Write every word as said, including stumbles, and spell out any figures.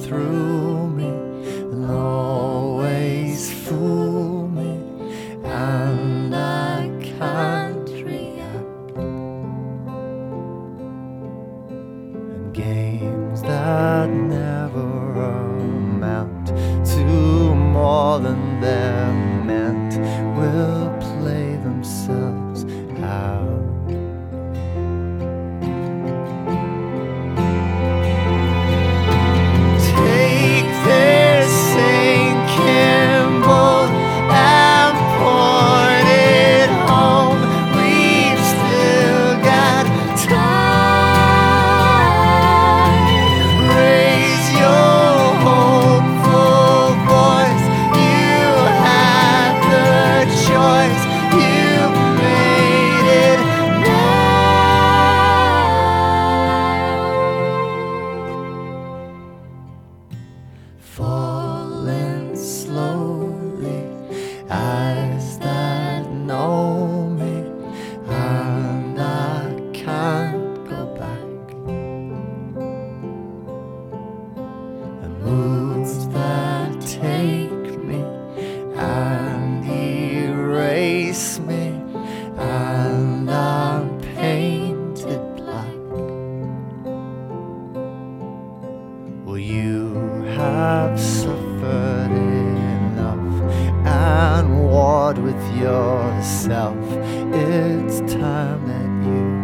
through me and always fool me, and I can't react. And games that never amount to more than they're meant will play themselves out. Falling slowly, eyes that know me, and I can't go back. And moods that take me and erase me, and I'm painted black. Will you have suffered enough and warred with yourself? It's time that you